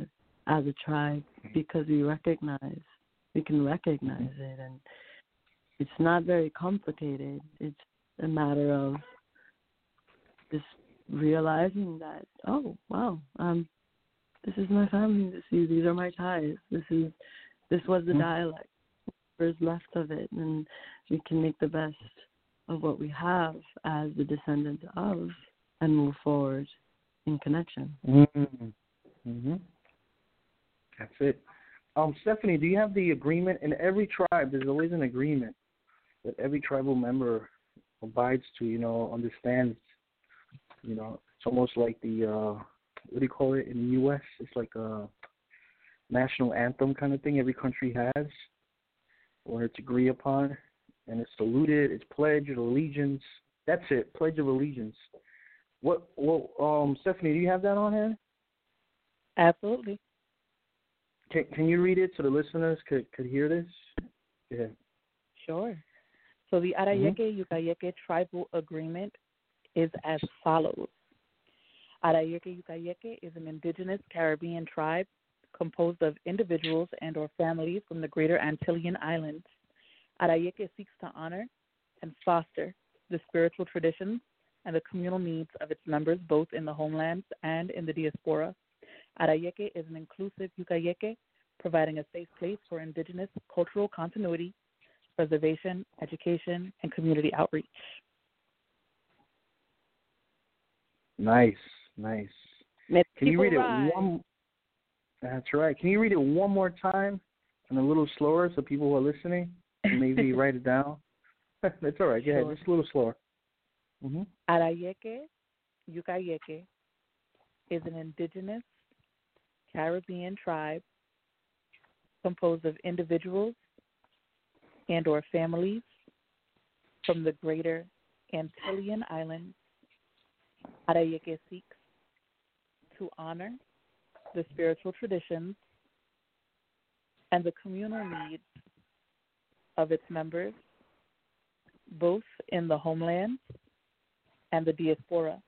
as a tribe because we recognize, we can recognize it, and it's not very complicated. It's a matter of just realizing that, oh, wow, um, this is my family. This is, these are my ties. This is this was the mm-hmm. dialect. There's left of it, and we can make the best of what we have as the descendant of, and move forward in connection. Mm-hmm. Mm-hmm. That's it. Um, Stephanie, do you have the agreement? In every tribe, there's always an agreement that every tribal member abides to, you know, understands. You know, it's almost like the, uh, what do you call it in the U S? It's like a national anthem kind of thing every country has, or it's agreed upon, and it's saluted, it's pledge of allegiance. That's it, pledge of allegiance. What, what, um, Stephanie, do you have that on hand? Absolutely. Can, can you read it so the listeners could, could hear this? Yeah. Sure. So the Arayeke mm-hmm. Yukayeke Tribal Agreement is as follows. Arayeke Yukayeke is an indigenous Caribbean tribe composed of individuals and or families from the greater Antillean Islands. Arayeke seeks to honor and foster the spiritual traditions and the communal needs of its members both in the homelands and in the diaspora. Arayeke is an inclusive Yukayeke, providing a safe place for indigenous cultural continuity, preservation, education, and community outreach. Nice, nice. Let Can you read rise. it one? That's right. Can you read it one more time and a little slower so people who are listening can maybe write it down? That's all right. Go Sure. ahead, just a little slower. Mm-hmm. Arayeke Yukayeke is an indigenous Caribbean tribe composed of individuals and or families from the greater Antillean Islands. Arayeke seeks to honor the spiritual traditions and the communal needs of its members, both in the homeland and the diaspora.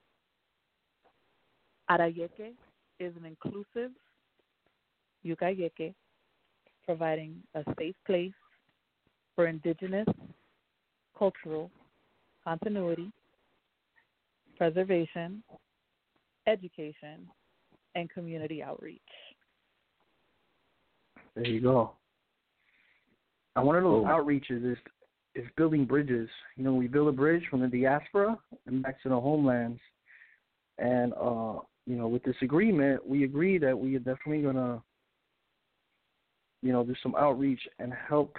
Arayeke is an inclusive Yukayeke, providing a safe place for indigenous cultural continuity, preservation, education, and community outreach. There you go. And one of those Oh. outreaches is is building bridges. You know, we build a bridge from the diaspora and back to the homelands. And, uh, you know, with this agreement, we agree that we are definitely going to, you know, do some outreach and help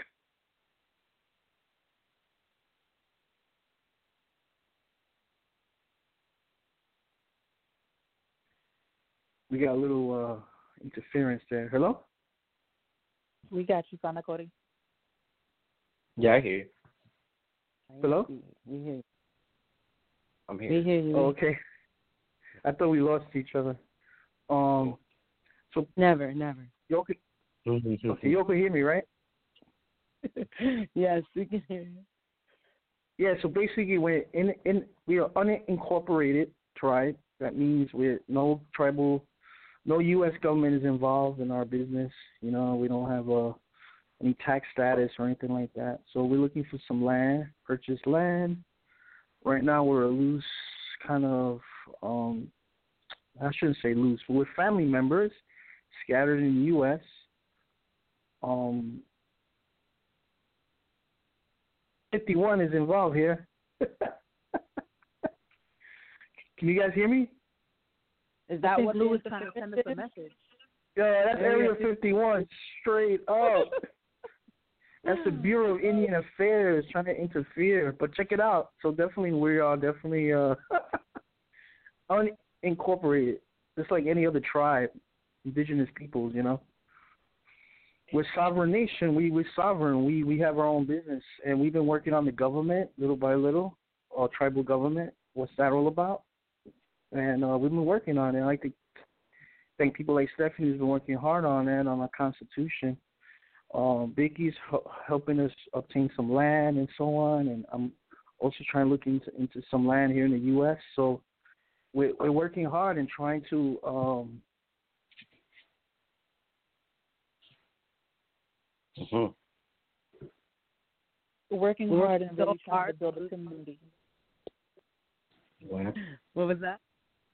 we got a little uh, interference there. Hello? We got you, Sana Cody. Yeah, I hear you. Hello? We hear you. I'm here. We hear you. Oh, okay. I thought we lost each other. Um, so Never, never. y'all can, okay, y'all can hear me, right? Yes, we can hear you. Yeah. So basically, we're in in we are unincorporated tribe. That means we're no tribal, no U S government is involved in our business. You know, we don't have a any tax status or anything like that. So we're looking for some land, purchase land. Right now, we're a loose kind of, um, I shouldn't say loose, but we're family members scattered in the U S. Um, fifty-one is involved here. Can you guys hear me? Is that what Lou Lou is is trying to send us a message? Yeah, that's Area fifty-one, straight up. That's the Bureau of Indian Affairs trying to interfere. But check it out. So definitely we are definitely uh, unincorporated, just like any other tribe, indigenous peoples, you know. We're sovereign nation. We, we're sovereign. We, we have our own business. And we've been working on the government little by little, our tribal government. What's that all about? And uh, we've been working on it. I like to thank people like Stephanie who's been working hard on it, on our Constitution. Um, Biggie's h- helping us obtain some land and so on. And I'm also trying to look into, into some land here in the U S. So we're, we're working hard and trying to um, Mm-hmm. Working Work hard and so really trying hard. to build a community. What? What was that?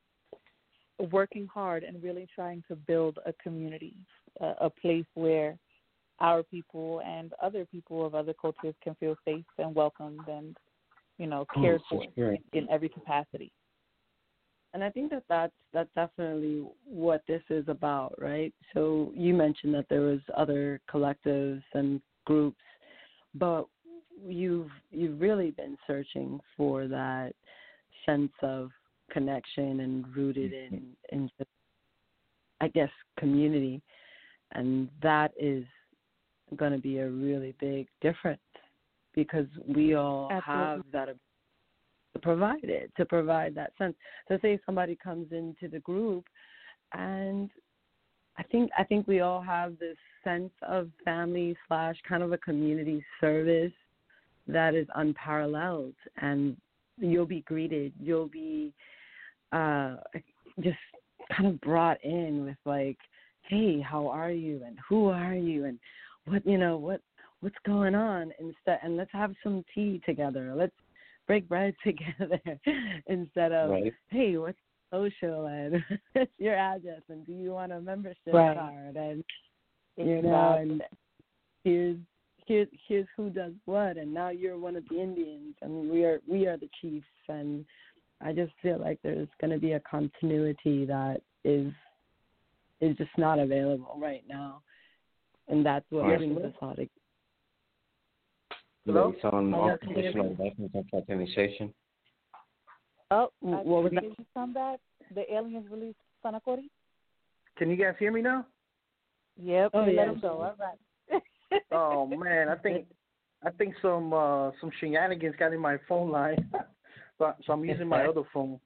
Working hard and really trying to build a community, a, a place where our people and other people of other cultures can feel safe and welcomed and, you know, cared Oh, for sure. in, in every capacity. And I think that that's, that's definitely what this is about, right? So you mentioned that there was other collectives and groups, but you've you've really been searching for that sense of connection and rooted in, in just, I guess, community. And that is going to be a really big difference because we all Absolutely. have that ability to provide it, to provide that sense. So say somebody comes into the group, and I think I think we all have this sense of family slash kind of a community service that is unparalleled, and you'll be greeted, you'll be uh, just kind of brought in with like, hey, how are you, and who are you, and what you know what what's going on, instead, and let's have some tea together, let's break bread together, instead of Right. hey, what's social, and what's your address, and do you want a membership Right. card, and you know, Exactly. and here's here's here's who does what, and now you're one of the Indians, and we are we are the chiefs, and I just feel like there's going to be a continuity that is is just not available right now, and that's what Right. brings us all together. Hello? Based on Hello? occupational investment and fraternization. Oh, W- I, what was did that? you come back? The aliens released Sanakori? Can you guys hear me now? Yep. Oh, they yeah. let them go. All right. Oh man, I think I think some uh, some shenanigans got in my phone line, so, so I'm using my other phone.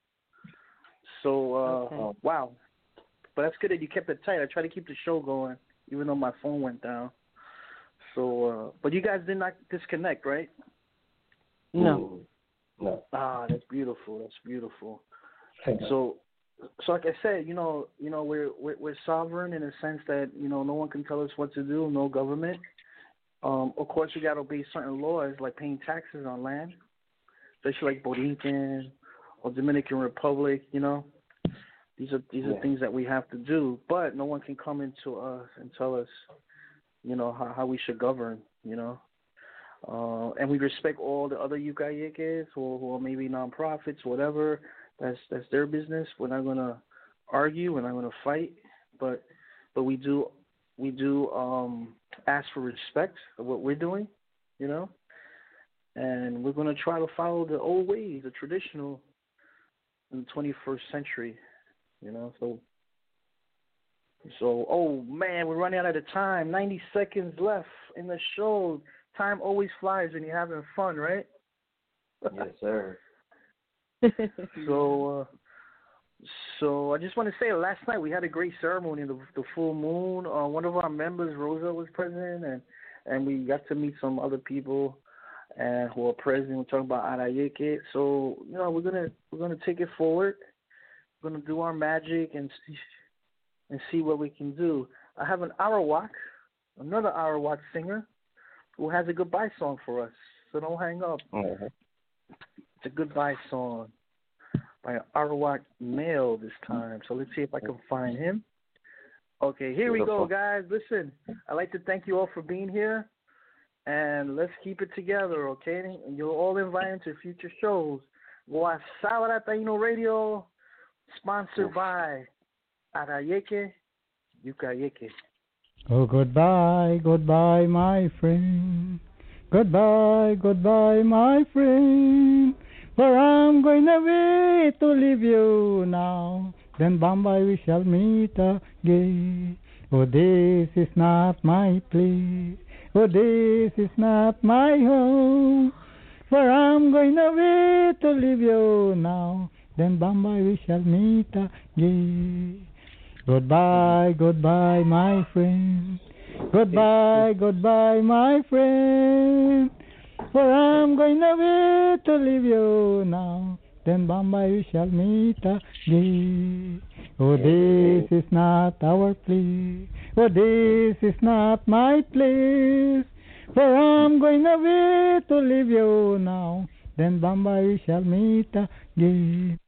So uh, Okay. wow, but that's good that you kept it tight. I try to keep the show going, even though my phone went down. So, uh, but you guys did not disconnect, right? No. Ooh. No. Ah, that's beautiful. That's beautiful. So, so like I said, you know, you know, we're, we're we're sovereign in the sense that you know no one can tell us what to do, no government. Um, of course, we got to obey certain laws like paying taxes on land, especially like Borinquen or Dominican Republic. You know, these are these are Yeah. things that we have to do, but no one can come into us and tell us, you know, how, how we should govern. You know. Uh, and we respect all the other Yucayekes who, who are maybe nonprofits, whatever. That's that's their business. We're not gonna argue. We're not gonna fight. But but we do we do um, ask for respect of what we're doing, you know. And we're gonna try to follow the old ways, the traditional, in the twenty-first century, you know. So so oh man, we're running out of time. Ninety seconds left in the show. Time always flies when you're having fun, right? Yes, sir. So, uh, so I just want to say, last night we had a great ceremony, the, the full moon. Uh, one of our members, Rosa, was present, and and we got to meet some other people, and who are present. We're talking about Arayeke. So, you know, we're gonna we're gonna take it forward. We're gonna do our magic and see and see what we can do. I have an Arawak, another Arawak singer, who has a goodbye song for us. So don't hang up. Uh-huh. It's a goodbye song by an Arawak male this time. So let's see if I can find him. Okay, here Beautiful. we go, guys. Listen, I'd like to thank you all for being here. And let's keep it together, okay? And you're all invited to future shows. Guasabara Taino Radio, sponsored by Arayeke Yucayeke. Oh, goodbye, goodbye, my friend. Goodbye, goodbye, my friend. For I'm going away to leave you now. Then Bombay we shall meet again. Oh, this is not my place. Oh, this is not my home. For I'm going away to leave you now. Then Bombay we shall meet again. Goodbye, goodbye, my friend. Goodbye, goodbye, my friend. For I'm going away to leave you now. Then Bombay we shall meet again. Oh, this is not our place. For this is not my place. For I'm going away to leave you now. Then Bombay we shall meet again.